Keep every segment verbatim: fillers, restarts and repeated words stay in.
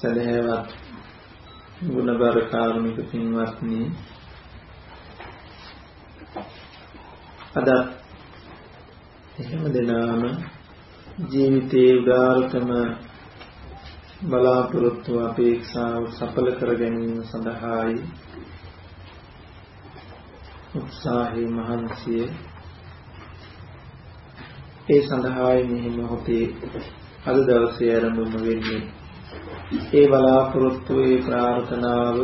සදහවත් ගුණබර කාරුණික පින්වත්නි, අද එහෙම දෙනාම ජීවිතයේ උදාරතම බලාපොරොත්තු අපේක්ෂාව සඵල කර ගැනීම සඳහායි උත්සාහය මහන්සිය ඒ සඳහායි මෙහි මොහොතේ අද දවසේ ආරම්භම වෙන්නේ. ඒ බලාපොරොත්තු ඒ ප්‍රාර්ථනාව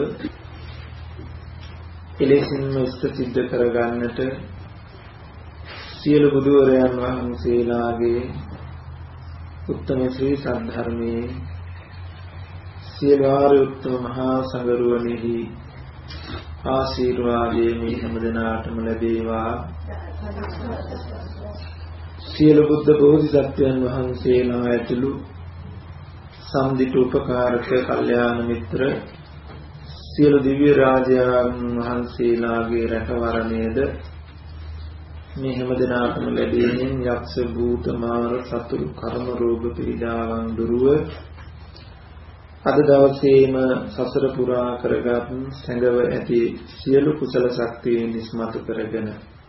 එලෙසින්ම ඉෂ්ට සිද්ධ කරගන්නට සියලු බුදුවරයන් වහන්සේලාගේ උත්තම ශ්‍රී සද්ධර්මයේ සියලු ආර්ය උත්තම මහා සංඝරුවනේහි ආශිර්වාදයේ මේ හැමදෙනාටම ලැබේවා. සියලු බුද්ධ බෝධිසත්වයන් වහන්සේලා ඇතුළු සම්දිත උපකාරක කල්යාණ මිත්‍ර සියලු දිව්‍ය රාජයන් වහන්සේලාගේ රැකවරණයද මේ හැමදෙනාටම ලැබෙමින් යක්ෂ භූත මාර සතුරු කර්ම රෝග පීඩාවන් දුරුව අද දවසේම සසර පුරා කරගත් සැඟව ඇති සියලු කුසල ශක්තියින් ඉස්මතු කරගෙන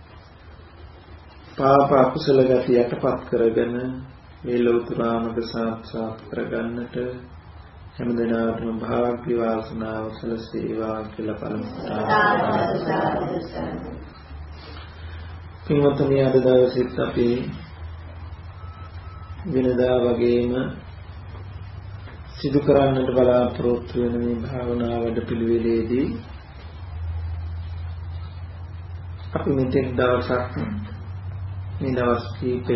පාප අකුසල ගති යටපත් කරගෙන මේ ලෞතුරාමක සාක්ෂාත් කරගන්නට හැමදෙනාටම භාග්‍ය වාසනාව සැලසේවා කියලා පරමප්‍රාර්ථනා. පින්වත්නි, අද දවසෙත් අපි වෙනදා වගේම සිදු කරන්නට බලාපොරොත්තු වෙන මේ භාවනා වැඩපිළිවෙලේදී අපි මෙතෙක් දවසක් මේ දවස් කීපය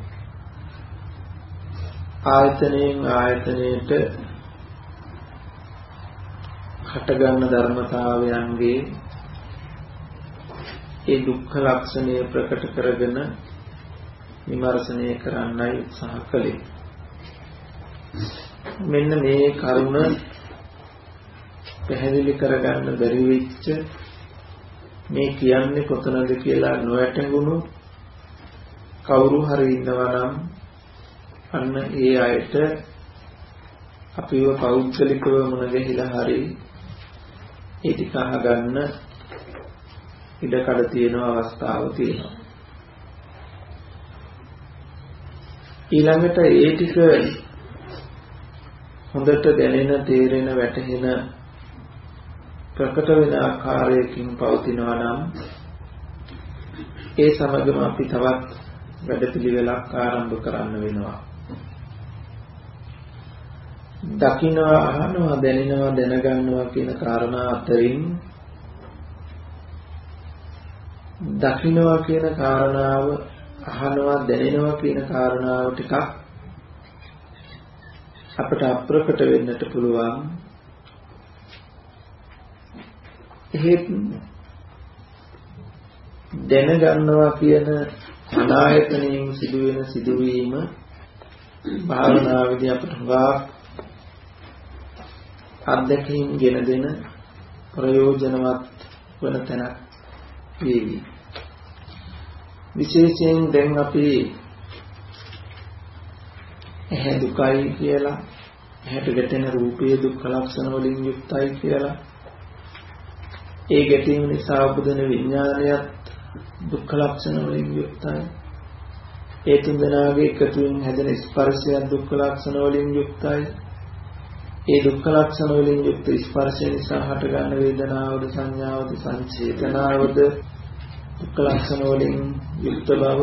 ආයතනයෙන් ආයතනයට හටගන්න ධර්මතාවයන්ගේ ඒ දුක්ඛ ලක්ෂණය ප්‍රකට කරගෙන විමර්ශනය කරන්නයි උත්සාහ කළේ. මෙන්න මේ කරුණ පැහැදිලි කරගන්න බැරි වෙච්ච මේ කියන්නේ කොතනද කියලා නොවැටඟුණු කවුරු හරි ඉන්නවා නම් අන්න ඒ අයට අපිව පෞද්ගලිකව මුණ ගැහිලා හරි ඒ ටික අහගන්න ඉඩකඩ තියෙන අවස්ථාව තියෙනවා. ඊළඟට ඒ ටික හොඳට දැනෙන, තේරෙන, වැටහෙන, ප්‍රකට වෙන ආකාරයකින් පවතිනවා නම් ඒ සමගම අපි තවත් වැඩපිළිවෙලක් ආරම්භ කරන්න වෙනවා. දකින්නවා, අහනවා, දැනෙනවා, දැනගන්නවා කියන කාරණා අතරින් දකින්නවා කියන කාරණාව, අහනවා, දැනෙනවා කියන කාරණාව ටිකක් අපට අප්‍රකට වෙන්නට පුළුවන්. එහෙත් දැනගන්නවා කියන අනායතනයෙන් සිදුවෙන සිදුවීම භාවනාවේදී අපට හුඟා අත්දැකීම් ගෙන දෙන ප්‍රයෝජනවත් වන තැනක් වේවි. විශේෂයෙන් දැන් අපි ඇහැ දුකයි කියලා, ඇහැට ගැටෙන රූපයේ දුක්ඛ ලක්ෂණ වලින් යුක්තයි කියලා, ඒ ගැටීම නිසා උපදින විඥානයත් දුක්ඛ ලක්ෂණ වලින් යුක්තයි, ඒ තුන්දෙනාගේ එකතුවෙන් හැදෙන ස්පර්ශයත් දුක්ඛ ලක්ෂණ වලින් යුක්තයි, ඒ දුක්ඛ ලක්ෂණ වලින් යුක්ත ස්පර්ශය නිසා හටගන්න වේදනාවද, සංඥාවද, සංචේතනාවද දුක්ඛ ලක්ෂණ වලින් යුක්ත බව,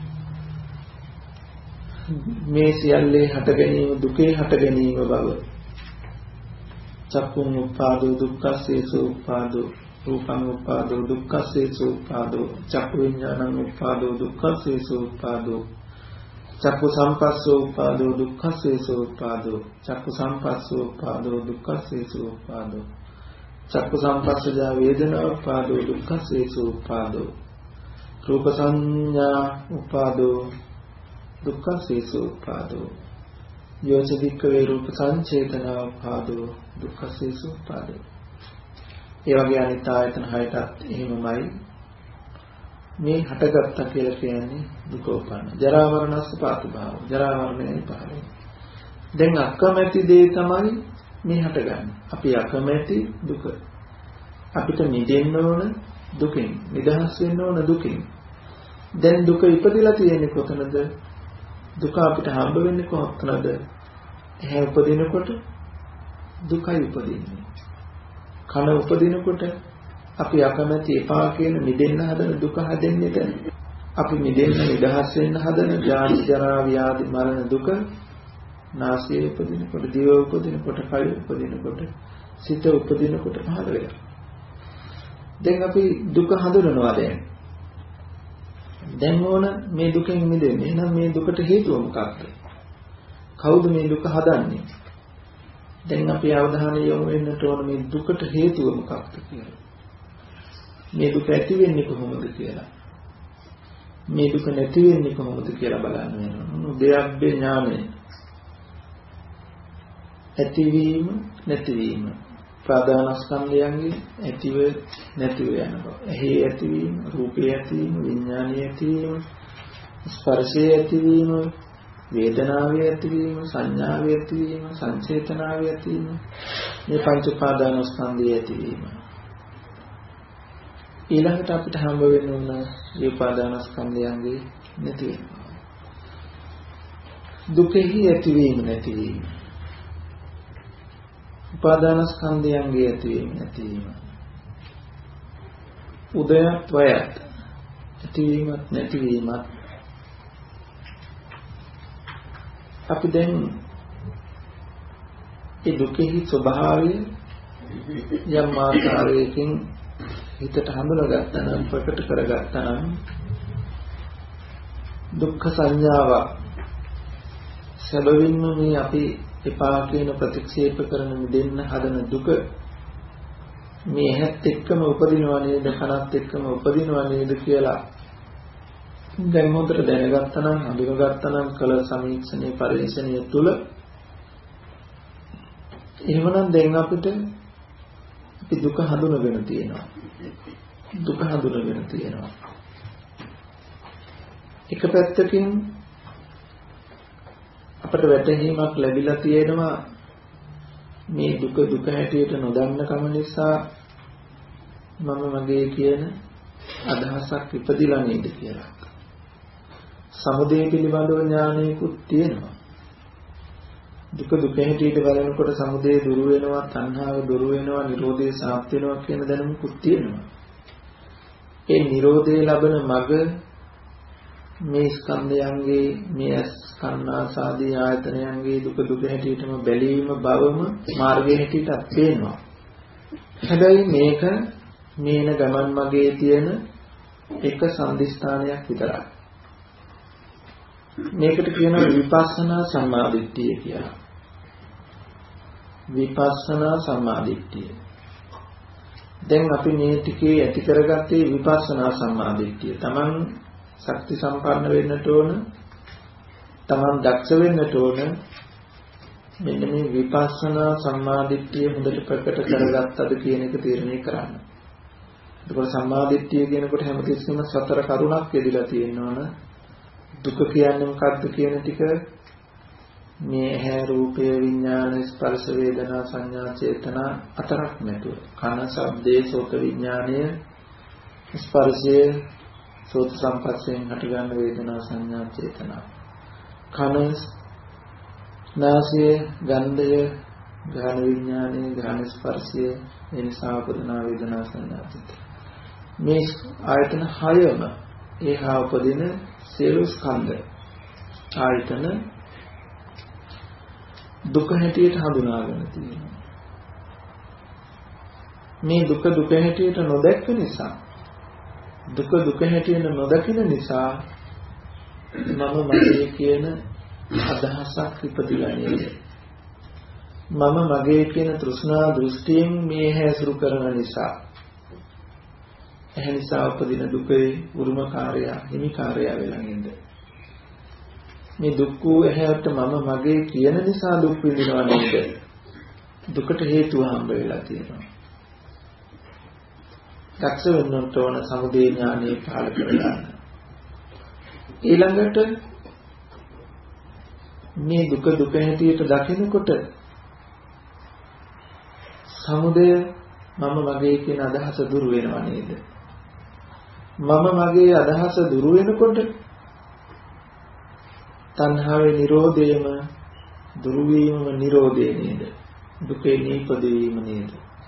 මේ සියල්ලේ හට ගැනීම දුකේ හට ගැනීම බව, චක්කුම් උපාදෝ දුක්ඛස්සේසෝ උපාදෝ, රූපං උපාදෝ දුක්ඛස්සේසෝ උපාදෝ, චක්කු විඥානං උපාදෝ දුක්ඛස්සේසෝ උපාදෝ, චක්කු සම්පස්සෝ උපාදෝ දුක්ඛස්සේසෝ උපාදෝ, චක්කු සම්පස්සෝ උපාදෝ දුක්ඛස්සේසෝ උපාදෝ, චක්කු සම්පස්සජා වේදනා උපාදෝ දුක්ඛස්සේසෝ උපාදෝ, රූප සංඥා උපාදෝ දුක්ඛස්සේසෝ උපාදෝ, යෝචදික්ඛ වේ රූප සංචේතනා උපාදෝ දුක්ඛස්සේසෝ උපාදෝ. ඒ වගේ අනිත් ආයතන හයටත් එහෙමමයි. මේ හටගත්තා කියලා කියන්නේ දුක උපන්න. ජරා මරණස්ස පාතු භාව. ජරා මරණයයි පහළ. දැන් අකමැති දේ තමයි මේ හටගන්නේ. අපි අකමැති දුක. අපිට මිදෙන්න ඕන දුකෙන්, නිදහස් වෙන්න ඕන දුකෙන්. දැන් දුක ඉපදිලා තියෙන්නේ කොතනද? දුක අපිට හම්බ වෙන්නේ කොහොමද? එහේ උපදිනකොට දුකයි උපදින්නේ. කන උපදිනකොට අපි අකමැති එපා කියන මිදෙන්න හදන දුක හැදෙන්නේ දැන්. අපි මිදෙන්න නිදහස් වෙන්න හදන ජාති ජරා ව්‍යාධි මරණ දුක නාසයේ උපදිනකොට, දිව උපදිනකොට, කය උපදිනකොට, සිත උපදිනකොට පහළ වෙනවා. දැන් අපි දුක හඳුනනවා දැන්. දැන් ඕන මේ දුකෙන් මිදෙන්න. එහෙනම් මේ දුකට හේතුව මොකක්ද? කවුද මේ දුක හදන්නේ? දැන් අපි අවධානය යොමු වෙන්නට ඕන මේ දුකට හේතුව මොකක්ද කියලා. මේ දුක ඇති වෙන්නේ කොහොමද කියලා. මේ දුක නැති වෙන්නේ කොහොමද කියලා බලන්න වෙනවා. උද්‍යප්පේ ඥානය. ඇතිවීම නැතිවීම. ප්‍රාදානස්කන්ධයන්ගේ ඇතිව නැතිව යනවා. එහි ඇතිවීම, රූපේ ඇතිවීම, විඥානයේ ඇතිවීම, ස්පර්ශයේ ඇතිවීම, වේදනාවේ ඇතිවීම, සංඥාවේ ඇතිවීම, සංචේතනාවේ ඇතිවීම, මේ පංච උපාදානස්කන්ධයේ ඇතිවීම. ඊළඟට අපිට හම්බ වෙන්න ඕන මේ උපාදානස්කන්ධයන්ගේ නැතිවීම. දුකෙහි ඇතිවීම නැතිවීම. උපාදානස්කන්ධයන්ගේ ඇතිවීම නැතිවීම. උදයත් වයත් ඇතිවීමත් නැතිවීමත් අපි දැන් ඒ දුකෙහි ස්වභාවය යම් ආකාරයකින් හිතට හඳුනාගත්තා නම්, ප්‍රකට කරගත්තා නම් දුක්ඛ සංඥාව සැබවින්ම මේ අපි එපා කියන ප්‍රතික්ෂේප කරන දෙන්න හදන දුක මේ ඇහත් එක්කම උපදිනවා නේද, කනත් එක්කම උපදිනවා නේද කියලා දැන් හොඳට දැනගත්තා නම්, හඳුනාගත්තා නම් කල සමීක්ෂණයේ පරිශ්‍රණය තුල එහෙමනම් දැන් අපිට අපි දුක හඳුනගෙන තියෙනවා. දුක හඳුනගෙන තියෙනවා. එක පැත්තකින් අපට වැටහීමක් ලැබිලා තියෙනවා මේ දුක දුක හැටියට නොදන්න කම නිසා මම මගේ කියන අදහසක් ඉපදිලා නේද කියලා. සමුදය පිළිබඳව ඥානයකුත් තියෙනවා. දුක දුක හැටියට බලනකොට සමුදය දුරු වෙනවා, තණ්හාව දුරු වෙනවා, නිරෝධය සාප් වෙනවා කියන දැනුමකුත් තියෙනවා. ඒ නිරෝධය ලබන මඟ මේ ස්කන්ධයන්ගේ, මේ ස්කන්ධාසාදී ආයතනයන්ගේ දුක දුක හැටියටම බැලීම බවම මාර්ගය හැටියටත් පේනවා. හැබැයි මේක මේන ගමන් මගේ තියෙන එක සම්දිස්ථානයක් විතරයි. මේකට කියනවා විපස්සනා සම්මාදිට්ඨිය කියලා. විපස්සනා සම්මාදිට්ඨිය. දැන් අපි මේ ටිකේ ඇති කරගත්තේ විපස්සනා සම්මාදිට්ඨිය. Taman ශක්ති සම්පන්න වෙන්නට ඕන, Taman දක්ෂ වෙන්නට ඕන. මෙන්න මේ විපස්සනා සම්මාදිට්ඨිය හොඳට ප්‍රකට කරගත්තද කියන එක තීරණය කරන්න. ඒකෝ සම්මාදිට්ඨිය කියනකොට හැමතිස්සෙම සතර කරුණක් යෙදලා තියෙනවන. දුක කියන්නේ මොකක්ද කියන ටික මේ ඇහැ රූපය විඥාන ස්පර්ශ වේදනා සංඥා චේතනා අතරක් නැතුව කන ශබ්දේ සෝත විඥානය ස්පර්ශය සෝත සංපස්සයෙන් හටගන්න වේදනා සංඥා චේතනා කන නාසය ගන්ධය ගාන විඥානය ගාන ස්පර්ශය එනිසා උපදනා වේදනා සංඥා චේතනා මේ ආයතන හයම ඒහා උපදින සියලු ස්කන්ධ ආයතන දුක හැටියට හඳුනාගෙන තියෙනවා. මේ දුක දුක හැටියට නොදැක්ක නිසා, දුක දුක හැටියට නොදකින නිසා මම මගේ කියන අදහසක් ඉපදිලා නේද? මම මගේ කියන තෘෂ්ණා දෘෂ්ටියෙන් මේ හැසුරු කරන නිසා, එහැ නිසා උපදින දුකේ උරුමකාරය, හිමිකාරය වෙලා නේද? මේ දුක් වූ ඇහැට මම මගේ කියන නිසා දුක් විඳිනවා නේද? දුකට හේතුව හම්බ වෙලා තියෙනවා. දක්ෂ වෙන්නට ඕන සමුදය ඥානෙ පහළ කරගන්න. ඊළඟට මේ දුක දුක හැටියට දකිනකොට සමුදය මම මගේ කියන අදහස දුරු වෙනව නේද? මම මගේ අදහස දුරු වෙනකොට තණ්හාවේ නිරෝධයම දුරු වීමම නිරෝධය නේද? දුකේ නිපදවීම නේද?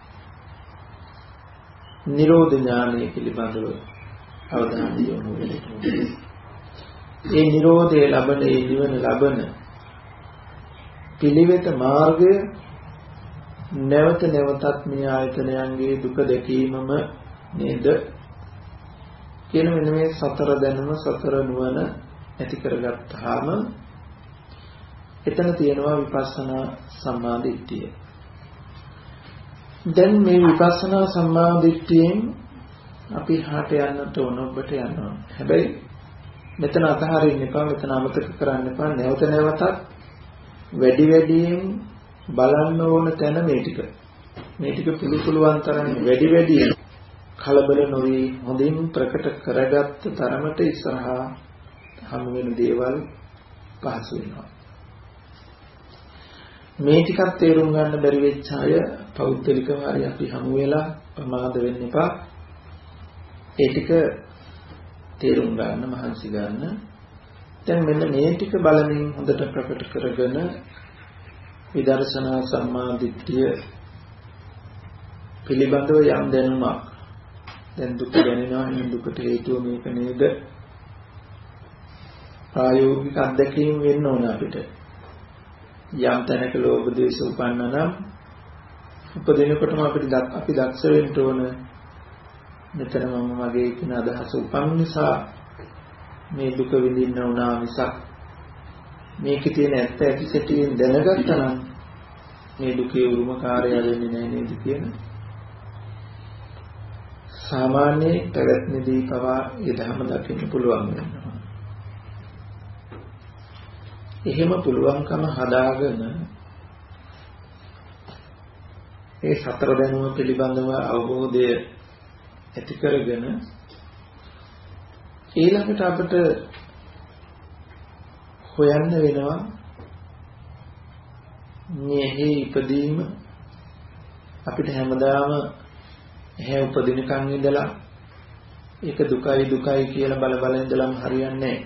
නිරෝධ ඥානය පිළිබඳව අවධානය යොමු වෙන්නේ. ඒ නිරෝධය ලබන ඒ නිවන ලබන පිළිවෙත මාර්ගය නැවත නැවතත් මේ ආයතනයන්ගේ දුක දැකීමම නේද? කියන මෙන්න මේ සතර දැනුම සතර නුවණ ඇති කරගත්තාම එතන තියෙනවා විපස්සනා සම්මාදිට්ඨිය. දැන් මේ විපස්සනා සම්මාදිට්ඨියෙන් අපි හාට යන්නට ඕන ඔබට යන්න ඕන. හැබැයි මෙතන අතහරින්න එපා, මෙතන අමතක කරන්න එපා. නැවත නැවතත් වැඩි වැඩියෙන් බලන්න ඕන තැන මේ ටික. මේ ටික පුළු පුළුවන් තරම් වැඩි වැඩියෙන් කලබල නොවි හොඳින් ප්‍රකට කරගත්ත තරමට ඉස්සරහා හමු වෙන දේවල් පහසු වෙනවා. මේ ටිකක් තේරුම් ගන්න බැරි වෙච්ච අය පෞද්ගලිකව හරි අපි හමු වෙලා ප්‍රමාද වෙන්න එපා. ඒ ටික තේරුම් ගන්න මහන්සි ගන්න. දැන් මෙන්න මේ ටික බලමින් හොඳට ප්‍රකට කරගෙන විදර්ශනා සම්මාදිට්ඨිය පිළිබඳව යම් දැනුමක් දැන් දුක දැනෙනවා නම් දුකට හේතුව මේක නේද? ප්‍රායෝගික අත්දැකීම් වෙන්න ඕන අපිට. යම් තැනක ලෝභ ද්වේෂ උපන්නා නම් උපදිනකොටම අපිට අපි දක්ෂ වෙන්න ඕන. මෙතන මම මගේ කියන අදහස උපන් නිසා මේ දුක විඳින්න උනා මිසක් මේකේ තියෙන ඇත්ත ඇති සැටියෙන් දැනගත්තා නම් මේ දුකේ උරුමකාරය වෙන්නේ නැහැ නේද කියන සාමාන්‍ය පැවැත්මේදී පවා යදහම දකින්න පුළුවන් වෙනවා. එහෙම පුළුවන්කම හදාගෙන ඒ සතර දැනුම පිළිබඳව අවබෝධය ඇති කරගෙන ඊළඟට අපිට හොයන්න වෙනවා මෙහි ඉපදීම අපිට හැමදාම එහේ උපදිනකන් ඉඳලා ඒක දුකයි දුකයි කියලා බල බල ඉඳලම හරියන්නේ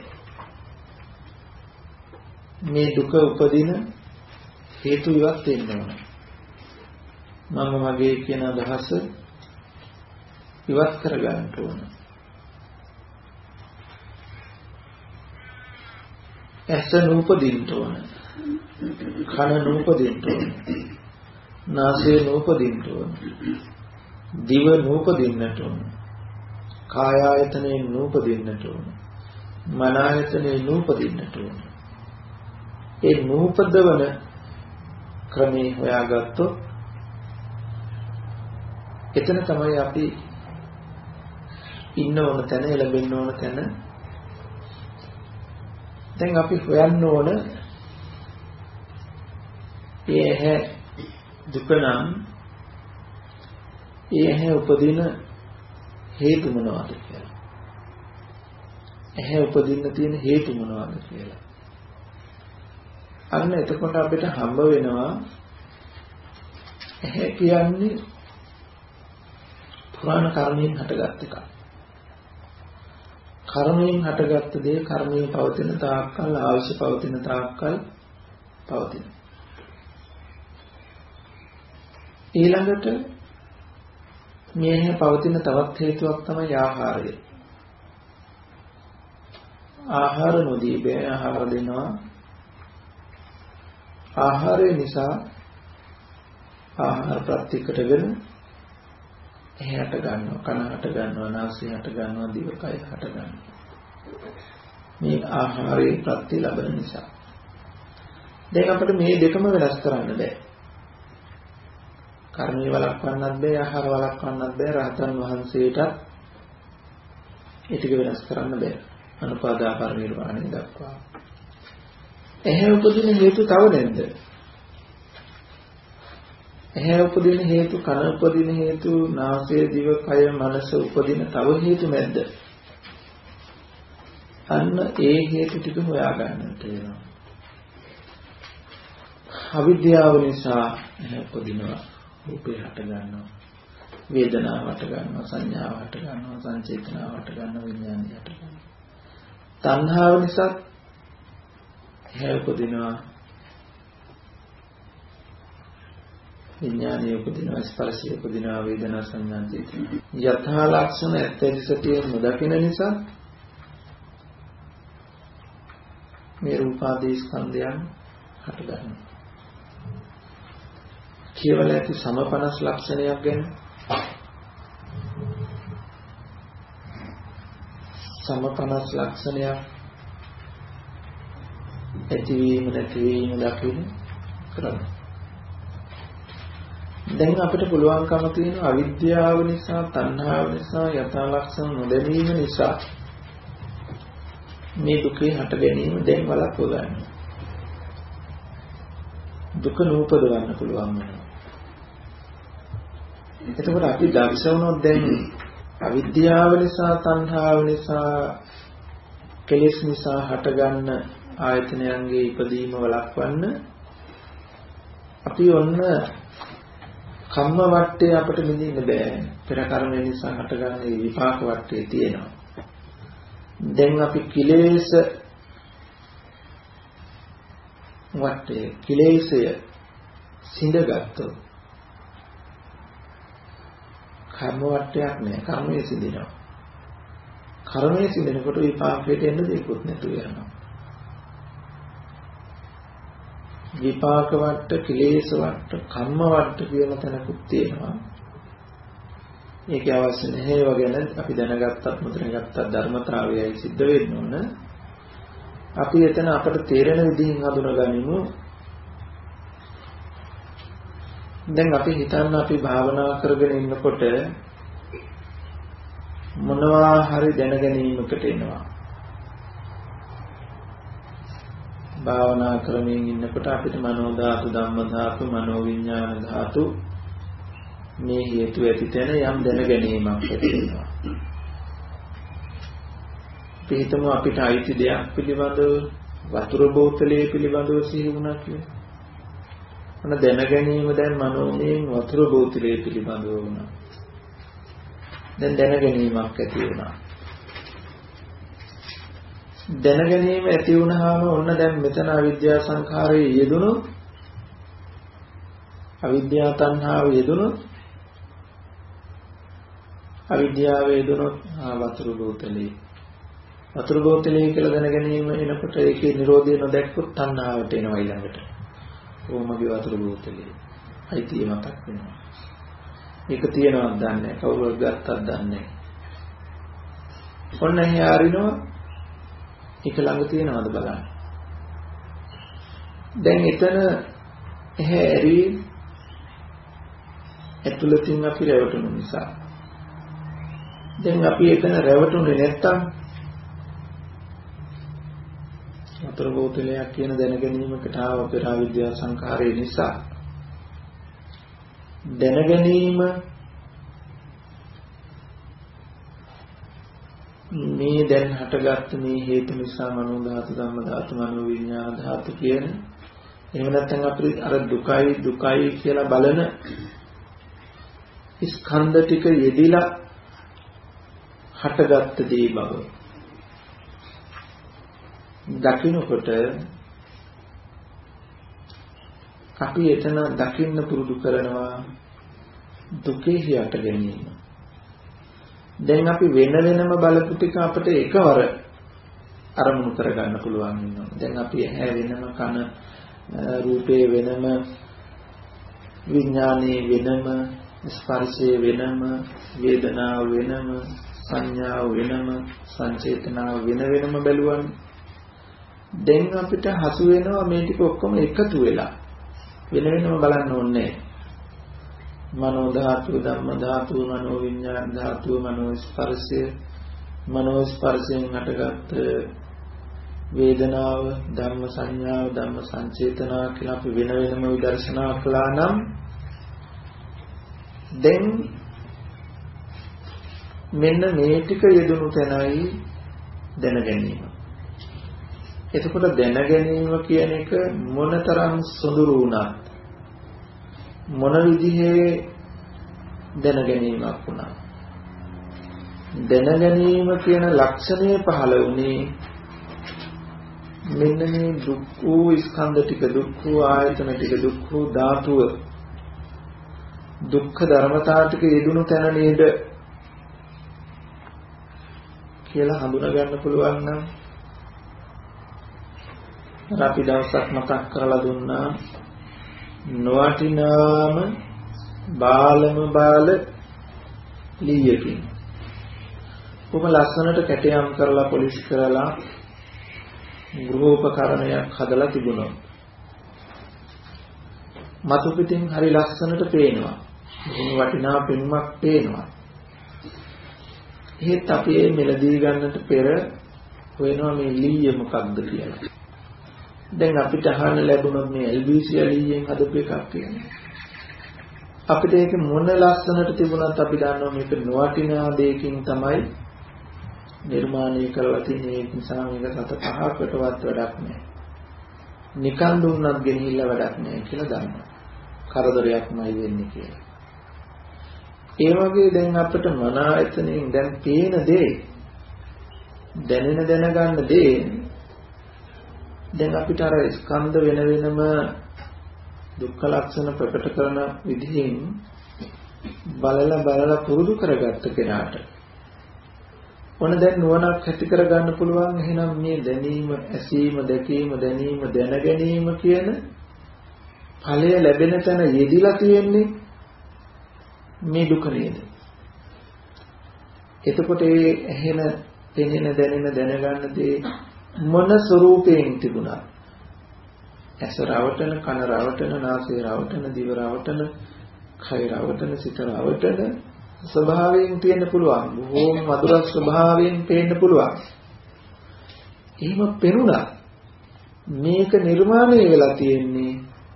මේ දුක උපදින හේතු ඉවත් වෙන්න ඕන. මම මගේ කියන අදහස ඉවත් කර ගන්න ඕන. ඇස නූපදින්න ඕන. කන නූපදින්න ඕන. නාසය නූපදින්න ඕන. දිව නූපදින්නට ඕන. කාය ආයතනේ නූපදින්නට ඕන. මන ආයතනේ නූපදින්නට ඕන. ඒ නූපදවන ක්‍රමේ හොයාගත්තොත් එතන තමයි අපි ඉන්න ඕන තැන ලැබෙන්න ඕන තැන. දැන් අපි හොයන්න ඕන ඒ ඇහැ දුක නම් ඒ ඇහැ උපදින හේතු මොනවද කියලා. ඇහැ උපදින්න තියෙන හේතු මොනවද කියලා. අන්න එතකොට අපිට හම්බ වෙනවා ඇහැ කියන්නේ පුරාණ කර්මයෙන් හටගත් එකක්. කර්මයෙන් හටගත්ත දේ කර්මයේ පවතින තාක්කල් ආයශ පවතින තාක්කල් පවතින. ඊළඟට මේ පවතින තවත් හේතුවක් තමයි ආහාරය. ආහාර නොදී බෑ ආහාර දෙනවා. ආහාරය නිසා ආහාර ප්‍රත්‍යක්ෂකටගෙන එහාට ගන්නවා කනහට ගන්නවා නාසයට ගන්නවා දිවකයට හට ගන්නවා. මේ ආහාරයේ ප්‍රත්‍ය ලැබෙන නිසා දැන් අපිට මේ දෙකම වෙනස් කරන්න බෑ. කර්මයේ වළක්වන්නත් බෑ ආහාර වළක්වන්නත් බෑ. රහතන් වහන්සේට ඒ ටික වෙනස් කරන්න බෑ. අනුපාදා පරිනිර්වාණය දක්වා. එහේ උපදින හේතු තව නැද්ද? එහේ උපදින හේතු කන උපදින හේතු නාසය දිව කය මනස උපදින තව හේතු නැද්ද? අන්න ඒ හේතු ටික හොයා ගන්නට වෙනවා. අවිද්‍යාව නිසා එහේ උපදිනවා. රූපේ හට ගන්නවා. වේදනාව හට ගන්නවා, සංඥාව හට ගන්නවා, සංචේතනාව හට ගන්නවා, විඥානය හට ගන්නවා. තණ්හාව නිසා ඇහැ උපදිනවා, විඥානය උපදිනවා, ස්පර්ශය උපදිනවා, වේදනා සංඥා චේතනා. යථා ලක්ෂණ ඇත්තදිසතිය නොදකින නිසා මේ රූපාදී ස්කන්ධයන් හට ගන්නවා. කියවල ඇති සමපනස් ලක්ෂණයක් ගැන සමපනස් ලක්ෂණයක් ඇතිවීම නැතිවීම දකින්න කරන්නේ. දැන් අපිට පුළුවන්කම තියෙන අවිද්‍යාව නිසා, තණ්හාව නිසා, යථා ලක්ෂණ නොදැනීම නිසා මේ දුකේ හට ගැනීම දැන් වළක්ව ගන්න. දුක නූපදවන්න පුළුවන් වෙනවා. එතකොට අපි දක්ෂ වුණොත් දැන් අවිද්‍යාව නිසා, තණ්හාව නිසා, කෙලෙස් නිසා හටගන්න ආයතනයන්ගේ ඉපදීම වළක්වන්න අපි ඔන්න කම්ම වට්ටේ අපිට මිදින්න බෑ. පෙර කර්ම නිසා හටගන්න විපාක වට්ටේ තියෙනවා. දැන් අපි කිලේශ වට්ටේ කිලේශය සිඳගත්තොත් කර්ම වට්ටයක් නෑ. කර්මයේ සිඳිනවා. කර්මයේ සිඳිනකොට විපාකයට එන්න දෙයක්වත් නැතුව යනවා. විපාක වට්ට, කිලේශ වට්ට, කම්ම වට්ට කියන තැනකුත් තියෙනවා. ඒක අවශ්‍ය නැහැ. ඒවා ගැන අපි දැනගත්තත් මුද්‍රණගත්තත් ධර්මතාවයයි සිද්ධ වෙන්න ඕන. අපි එතන අපට තේරෙන විදිහින් හඳුනගනිමු. දැන් අපි හිතන්න අපි භාවනා කරගෙන ඉන්නකොට මොනවා හරි දැනගැනීමකට එනවා. භාවනා ක්‍රමයෙන් ඉන්නකොට අපිට මනෝ ධාතු, ධම්ම ධාතු, මනෝ විඥාන ධාතු මේ හේතු ඇති තැන යම් දැනගැනීමක් ඇති වෙනවා. අපි හිතමු අපිට අයිති දෙයක් පිළිබඳව වතුර බෝතලයේ පිළිබඳව සිහි වුණා කියලා. මොන දැනගැනීම දැන් මනෝමයෙන් වතුර බෝතලයේ පිළිබඳව වුණා. දැන් දැනගැනීමක් ඇති වුණා. දැනගැනීම ඇති වුණාම ඔන්න දැන් මෙතන අවිද්‍යා සංඛාරයේ යෙදුණොත්, අවිද්‍යා තණ්හාව යෙදුණොත්, අවිද්‍යාව යෙදුණොත් වතුර බෝතලේ වතුර බෝතලේ කියලා දැනගැනීම එනකොට ඒකේ Nirodhe නොදැක්කොත් තණ්හාවට එනවා ඊළඟට. ඕමගේ වතුර බෝතලේ අයිතිය මතක් වෙනවා. ඒක තියනවද දන්නේ නැහැ. කවුරුත් ගත්තත් දන්නේ නැහැ. ඔන්න එහේ ආරිනවා. ඒක ළඟ තියනවද බලන්න. දැන් එතන එහේ ඇරි ඇතුළතින් අපි රැවටුණු නිසා. දැන් අපි එතන රැවටුනේ නැත්තම් වතුර බෝතලයක් කියන දැනගැනීමකට ආව පෙර අවිද්‍යා සංඛාරය නිසා දැනගැනීම මේ දැන් හටගත්ත මේ හේතු නිසා මනෝ ධාතු, ධම්ම ධාතු, මනෝ විඥාන ධාතු කියන එහෙම නැත්නම් අපිට අර දුකයි දුකයි කියලා බලන ස්කන්ධ ටික යෙදිලා හටගත්ත දේ බව දකින්නකොට අපි එතන දකින්න පුරුදු කරනවා දුකේ යට ගැනීම. දැන් අපි වෙන වෙනම බලපු ටික අපිට එකවර අරමුණු කරගන්න පුළුවන් වෙනවා. දැන් අපි ඇහැ වෙනම, කන රූපේ වෙනම, විඥානයේ වෙනම, ස්පර්ශයේ වෙනම, වේදනාව වෙනම, සංඥාව වෙනම, සංචේතනාව වෙන වෙනම බැලුවනේ. දැන් අපිට හසු වෙනවා මේ ටික ඔක්කොම එකතු වෙලා වෙන වෙනම බලන්න ඕනේ. මනෝ ධාතු, ධම්ම ධාතු, මනෝ විඥාන ධාතු, මනෝ ස්පර්ශය, මනෝ ස්පර්ශයෙන් හටගත් වේදනාව, ධම්ම සංඥාව, ධම්ම සංචේතනා කියලා අපි වෙන වෙනම විදර්ශනා කළා නම් දැන් මෙන්න මේ ටික යෙදුණු තැනයි දැනගැනීම. එතකොට දැනගැනීම කියන එක මොනතරම් සොඳුරු වුණත් මොන විදිහේ දැන ගැනීමක් වුණා. දැන ගැනීම කියන ලක්ෂණය පහළ වුණේ මෙන්න මේ දුක් වූ ස්කන්ධ ටික, දුක් වූ ආයතන ටික, දුක් වූ ධාතුව, දුක්ඛ ධර්මතාව ටික යෙදුණු තැන නේද කියලා හඳුනා ගන්න පුළුවන් නම් අපි දවසක් මතක් කරලා දුන්නා නොවටිනාම බාලම බාල ලීයකින් කොහොම ලස්සනට කැටයම් කරලා පොලිෂ් කරලා ගෘහෝපකරණයක් හදලා තිබුණා. මතු පිටින් හරි ලස්සනට පේනවා. එහෙම වටිනා පෙනුමක් පේනවා. ඒත් අපි මේ මෙලදී ගන්නට පෙර හොයනවා මේ ලීය මොකක්ද කියලා. දැන් අපිට අහන්න ලැබුණොත් මේ එල්බීසී ලීයෙන් හදපු එකක් කියන්නේ. අපිට ඒක මොන ලස්සනට තිබුණත් අපි දන්නවා මේක නොවටිනා දෙයකින් තමයි නිර්මාණය කරලා තියෙන්නේ. ඒ නිසා මේක සත පහකටවත් වැඩක් නැහැ. නිකන් දුන්නත් ගෙනිහිල්ලා වැඩක් නැහැ කියලා දන්නවා. කරදරයක්මයි වෙන්නේ කියලා. ඒ වගේ දැන් අපිට මන ආයතනයෙන් දැන් පේන දේ, දැනෙන දැනගන්න දේ දැන් අපිට අර ස්කන්ධ වෙන වෙනම දුක්ඛ ලක්ෂණ ප්‍රකට කරන විදිහින් බලලා බලලා පුරුදු කරගත්ත කෙනාට ඔන්න දැන් නුවණක් ඇති කරගන්න පුළුවන්. එහෙනම් මේ දැනීම, ඇසීම, දැකීම, දැනීම, දැන ගැනීම කියන ඵලය ලැබෙන තැන යෙදිලා තියෙන්නේ මේ දුක නේද? එතකොට ඒ ඇහෙන, පෙනෙන, දැනෙන, දැනගන්න දේ මොන ස්වરૂපයෙන් තිබුණා? ඇස රවටන, කන රවටන, නාසය රවටන, දිව රවටන, කය රවටන, සිත රවටන ස්වභාවයෙන් තියෙන්න පුළුවන්. බොහෝම මధుර ස්වභාවයෙන් පේන්න පුළුවන්. එහෙම පෙනුණා මේක නිර්මාණය වෙලා තියෙන්නේ,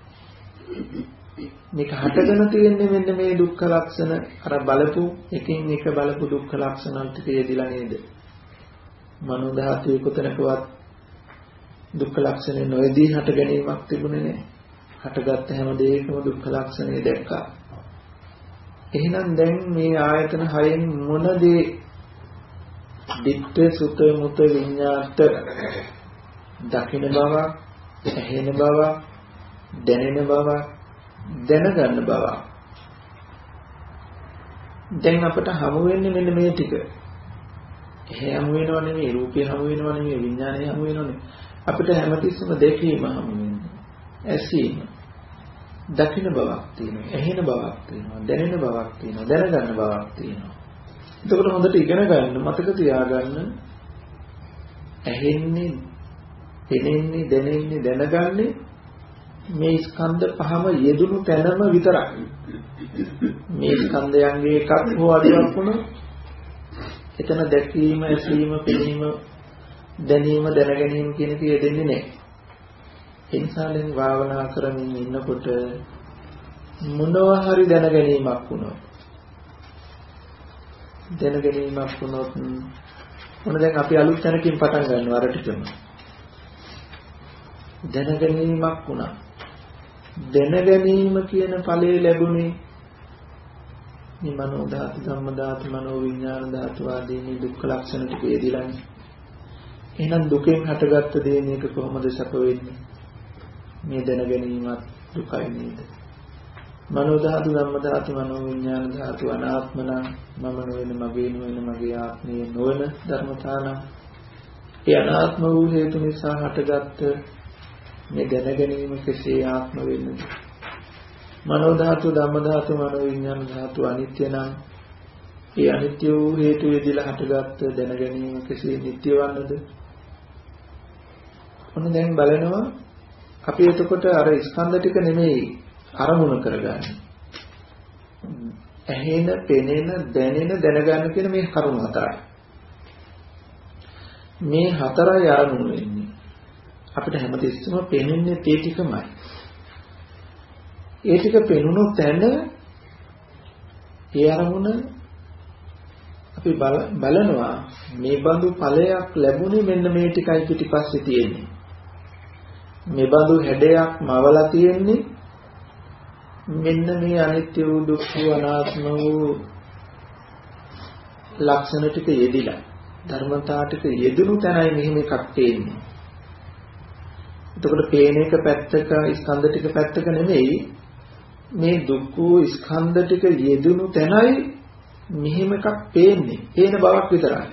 මේක හටගෙන තියෙන්නේ මෙන්න මේ දුක්ඛ ලක්ෂණ අර බලපු එකින් එක බලපු දුක්ඛ ලක්ෂණ ටික යෙදිලා නේද? මනෝ ධාතුවේ කොතනකවත් දුක්ඛ ලක්ෂණේ නොයදී හට ගැනීමක් තිබුණේ නැහැ. හටගත්ත හැම දෙයකම දුක්ඛ ලක්ෂණේ දැක්කා. එහෙනම් දැන් මේ ආයතන හයෙන් මොන දේ දිට්ඨ සුත මුත විඤ්ඤාත දකින්න බව, ඇහෙන බව, දැනෙන බව, දැනගන්න බව දැන් අපට හමු වෙන්නේ මෙන්න මේ ටික. එහෙ හමු වෙනව නෙමෙයි, රූපේ හමු වෙනව නෙමෙයි, විඥානය හමු වෙනව නෙමෙයි. අපිට හැමතිස්සෙම දැකීම හමු වෙනවා. ඇසීම, දකින්න බවක් තියෙනවා, ඇහෙන බවක් තියෙනවා, දැනෙන බවක් තියෙනවා, දැනගන්න බවක් තියෙනවා. එතකොට හොඳට ඉගෙන ගන්න, මතක තියාගන්න. ඇහෙන්නේ, පෙනෙන්නේ, දැනෙන්නේ, දැනගන්නේ මේ ස්කන්ධ පහම යෙදුණු තැනම විතරයි. මේ ස්කන්ධයන්ගේ එකක් හෝ අඩුවක් වුණොත් එතන දැකීම, ඇසීම, පෙනීම, දැනීම, දැනගැනීම කියන එක යෙදෙන්නේ නැහැ. ඒ නිසා දැන් භාවනා කරමින් ඉන්නකොට මොනවා හරි දැනගැනීමක් වුණොත් දැනගැනීමක් වුණොත් මොන දැන් අපි අලුත් තැනකින් පටන් ගන්නවා අර ටිකම. දැනගැනීමක් වුණා. දැනගැනීම කියන ඵලයේ ලැබුණේ මේ මනෝ ධාතු, ධම්ම ධාතු, මනෝ විඥාන ධාතු ආදී මේ දුක්ඛ ලක්ෂණ ටික යෙදිලානේ. එහෙනම් දුකෙන් හටගත්ත දේ මේක කොහොමද සැප වෙන්නේ? මේ දැනගැනීමත් දුකයි නේද? මනෝ ධාතු, ධම්ම ධාතු, මනෝ විඥාන ධාතු අනාත්ම නම් මම නොවන, මගේ නොවන, මගේ ආත්මය නොවන ධර්මතාන ඒ අනාත්ම වූ හේතු නිසා හටගත්ත මේ දැනගැනීම කෙසේ ආත්ම වෙන්නද? මනෝ ධාතු, ධම්ම ධාතු, මනෝ විඥාන ධාතු අනිත්‍ය නම් ඒ අනිත්‍ය වූ හේතු වේදිලා හටගත්ත දැනගැනීම කෙසේ නිට්ටය වන්නද? ඔන්න දැන් බලනවා අපි එතකොට අර ස්කන්ධ ටික නෙමෙයි අරමුණ කරගන්නේ. ඇහෙන, පෙනෙන, දැනෙන, දැනගන්න කියන මේ කරුණු හතරයි. මේ හතරයි අරමුණු වෙන්නේ. අපිට හැමතිස්සෙම පෙනෙන්නේ තේ ටිකමයි. ඒ ටික පෙනුණු තැන ඒ අරමුණ අපි බලනවා මේ බඳු ඵලයක් ලැබුණේ මෙන්න මේ ටිකයි පිටිපස්සේ තියෙන්නේ. මේ බඳු හැඩයක් මවලා තියෙන්නේ මෙන්න මේ අනිත්‍ය වූ දුක්ඛ වූ අනාත්ම වූ ලක්ෂණ ටික යෙදිලා ධර්මතාව ටික යෙදුණු තැනයි මෙහෙම එකක් තියෙන්නේ. එතකොට පේන එක පැත්තක ස්කන්ධ ටික පැත්තක නෙමෙයි මේ දුක්ඛ වූ ස්කන්ධ ටික යෙදුණු තැනයි මෙහෙම එකක් පේන්නේ. පේන බවක් විතරයි.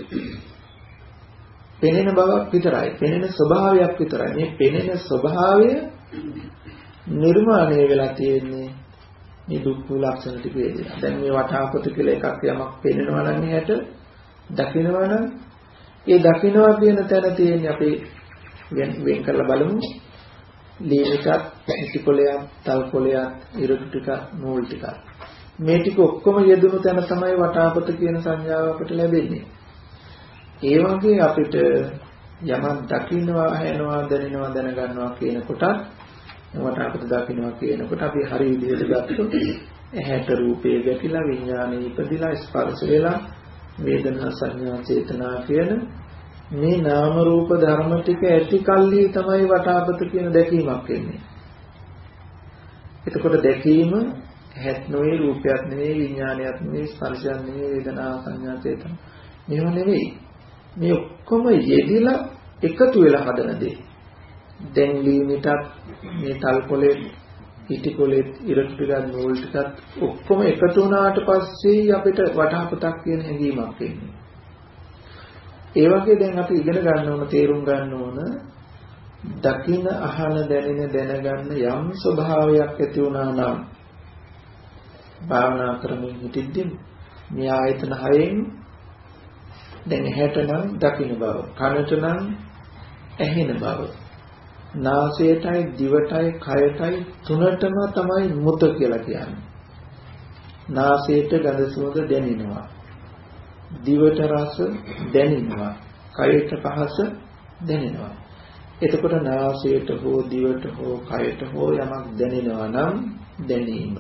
පෙනෙන බවක් විතරයි. පෙනෙන ස්වභාවයක් විතරයි. මේ පෙනෙන ස්වභාවය නිර්මාණය වෙලා තියෙන්නේ මේ දුක්ඛ ලක්ෂණ ටික වේදනා. දැන් මේ වටාපත කියලා එකක් යමක් පෙනෙනවා නම් එහට දකින්නවා නම් ඒ දකින්නවා කියන තැන තියෙන්නේ අපි වෙන වෙන් කරලා බලමු. ලීනිකත්, ඉටිකොලයක්, තල්කොලයක්, ඉරටු ටික, නූල් ටික. මේ ටික ඔක්කොම යෙදුණු තැන තමයි වටාපත කියන සංඥාව අපිට ලැබෙන්නේ. ඒ වගේ අපිට යමක් දකින්නවා, ඇහෙනවා, දැනෙනවා, දැනගන්නවා කියන කොටත් එවට අපිට දකින්නවා කියනකොට අපි හරි විදිහට ගත්තොත් ඇහැට රූපේ ගැටිලා විඥානේ ඉපදිලා ස්පර්ශ වෙලා වේදනා සංඥා චේතනා කියන මේ නාම රූප ධර්ම ටික ඇති කල්හි තමයි වටාපත කියන දැකීමක් වෙන්නේ. එතකොට දැකීම ඇහත් නෙවෙයි, රූපයක් නෙවෙයි, විඥානයක් නෙවෙයි, ස්පර්ශයක් නෙවෙයි, වේදනා සංඥා චේතනා මේව නෙවෙයි. මේ ඔක්කොම යෙදිලා එකතු වෙලා හදන දේ. දැන් ලීනිටත් මේ තල් කොලේ ඉටි කොලේ ඉරටු ටිකක් නූල් ටිකක් ඔක්කොම එකතු වුණාට පස්සේ අපිට වටාපතක් කියන හැඟීමක් එන්නේ. ඒ වගේ දැන් අපි ඉගෙන ගන්න ඕන, තේරුම් ගන්න ඕන දකින අහන දැනෙන දැනගන්න යම් ස්වභාවයක් ඇති වුණා නම් භාවනා කරමින් හිටිද්දී මේ ආයතන හයෙන් දැන් ඇහැට නම් දකින්න බව, කනට නම් ඇහෙන බව, නාසයටයි දිවටයි කයටයි තුනටම තමයි මුත කියලා කියන්නේ. නාසයට ගඳ සුවඳ දැනෙනවා, දිවට රස දැනෙනවා, කයට පහස දැනෙනවා. එතකොට නාසයට හෝ දිවට හෝ කයට හෝ යමක් දැනෙනවා නම් දැනීම,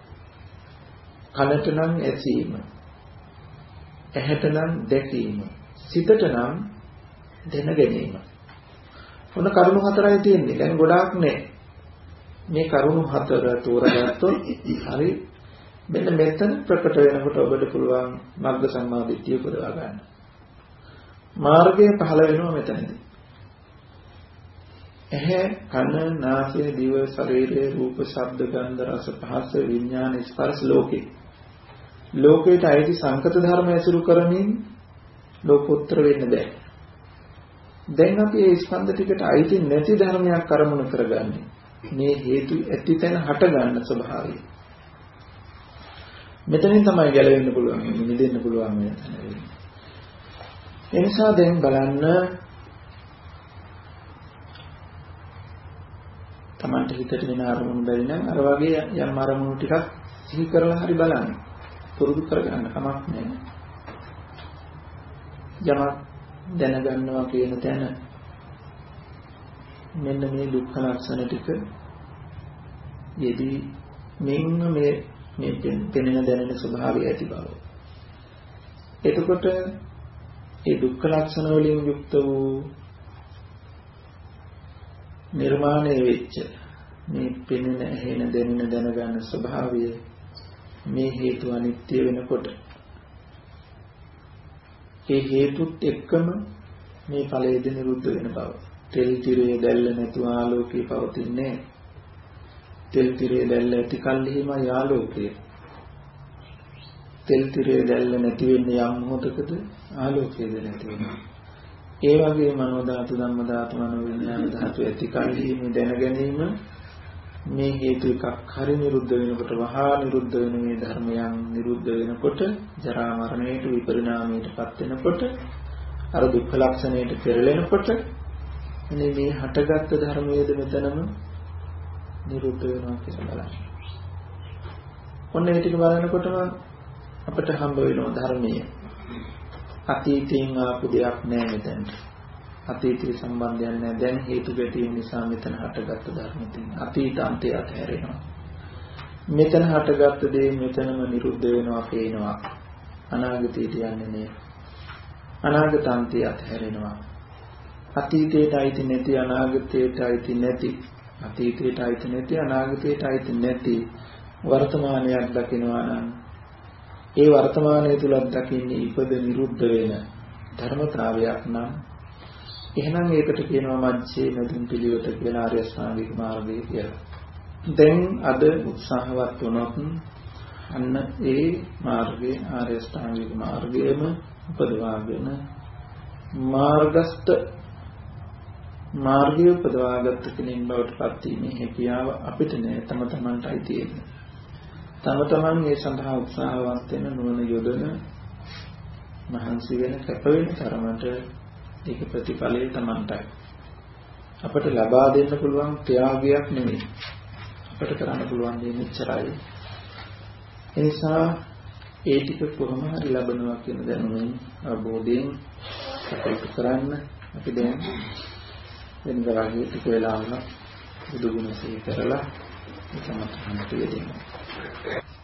කනට නම් ඇසීම, ඇහැට නම් දැකීම, සිතට නම් දැන ගැනීම. ඔන්න කරුණු හතරයි තියෙන්නේ. දැන් ගොඩාක් නෑ. මේ කරුණු හතර තෝරගත්තොත් හරි මෙන්න මෙතන ප්‍රකට වෙනකොට ඔබට පුළුවන් මග්ග සම්මාදිට්ඨිය උපදවා ගන්න. මාර්ගය පහළ වෙනවා මෙතනදී. ඇහැ, කන, නාසය, දිව, ශරීරය, රූප, ශබ්ද, ගන්ධ, රස, පහස, විඥාන, ස්පර්ශ ලෝකේ. ලෝකයට අයිති සංකත ධර්ම ඇසුරු කරමින් ලෝකෝත්තර වෙන්න බෑ. දැන් අපි මේ ස්කන්ධ ටිකට අයිති නැති ධර්මයක් අරමුණු කරගන්නේ. මේ හේතු ඇති තැන හට ගන්න ස්වභාවය. මෙතනින් තමයි ගැලවෙන්න පුළුවන්, නිදෙන්න පුළුවන් මේ තැන. ඒ නිසා දැන් බලන්න තමන්ට හිතට වෙන අරමුණු බැරි නම් අර වගේ යම් අරමුණු ටිකක් සිහි කරලා හරි බලන්න. පුරුදු කරගන්න කමක් නැහැ. යමක් දැනගන්නවා කියන තැන මෙන්න මේ දුක්ඛ ලක්ෂණ ටික යෙදී මෙන්න මේ මේ පෙනෙන දැනෙන ස්වභාවය ඇති බව. එතකොට ඒ දුක්ඛ ලක්ෂණ වලින් යුක්ත වූ නිර්මාණය වෙච්ච මේ පෙනෙන ඇහෙන දැනෙන දැනගන්න ස්වභාවය මේ හේතු අනිත්‍ය වෙනකොට ඒ හේතුත් එක්කම මේ ඵලයේද නිරුද්ධ වෙන බව. තෙල් tire දැල්ල නැතුව ආලෝකේ පවතින්නේ. තෙල් tire දැල්ල ඇති කල්හිම ආලෝකය. තෙල් tire දැල්ල නැති වෙන්නේ යම් මොහොතකද ආලෝකයද නැති වෙනවා. ඒ වගේ මනෝ ධාතු, ධම්ම ධාතු, මනෝ විඥාන ධාතු ඇති කල්හිම දැන ගැනීම මේ හේතු එකක් හරි නිරුද්ධ වෙනකොට වහා නිරුද්ධ වෙන මේ ධර්මයන් නිරුද්ධ වෙනකොට ජරා මරණයට විපරිණාමයටපත් වෙනකොට අර දුක්ඛ ලක්ෂණයට පෙරලෙනකොට මේ මේ හටගත් ධර්මයේද මෙතනම නිරුද්ධ වෙනවා කියලා බලන්න. ඔන්න ඒ ටික බලනකොටම අපිට හම්බ වෙනවා ධර්මයේ අතීතයෙන් ආපු දෙයක් නෑ මෙතන. අතීතයේ සම්බන්ධයක් නෑ. දැන් හේතු ගැටීම් නිසා මෙතන හටගත් ධර්ම තියෙන. අතීත අන්තය අතහැරෙනවා. මෙතන හටගත් දේ මෙතනම නිරුද්ධ වෙනවා පේනවා. අනාගතයට යන්නේ නෑ. අනාගත අන්තය අතහැරෙනවා. අතීතයට අයිති නැති, අනාගතයට අයිති නැති අතීතයට අයිති නැති අනාගතයට අයිති නැති වර්තමානයක් දකිනවා නම් ඒ වර්තමානයේ තුලත් දකින්නේ ඉපද නිරුද්ධ වෙන ධර්මතාවයක් නම් එහෙනම් ඒකට කියනවා මජ්ජේ මදුන් පිළිවෙත කියලා ආර්ය අෂ්ටාංගික මාර්ගය කියලා. දැන් අද උත්සාහවත් වුණොත් අන්න ඒ මාර්ගයේ ආර්ය අෂ්ටාංගික මාර්ගයේම උපදවාගෙන මාර්ගස්ත මාර්ගය උපදවාගත් කෙනෙක් බවට පත් වීමේ හැකියාව අපිට නෑ, තම තමන්ටයි තියෙන්නේ. තම තමන් මේ සඳහා උත්සාහවත් වෙන නුවණ යොදන මහන්සි වෙන කැප වෙන තරමට ඒක ප්‍රතිඵලය තමන්ටයි. අපට ලබා දෙන්න පුළුවන් ත්‍යාගයක් නෙමෙයි. අපට කරන්න පුළුවන් දේ මෙච්චරයි. ඒ නිසා ඒ ටික කොහොම හරි ලබනවා කියන දැනුමින් අවබෝධයෙන් කටයුතු කරන්න. අපි දැන් වෙන දරාගේ ටික වෙලාවක බුදු ගුණ සිහි කරලා තමයි හිතේ දෙන්නේ.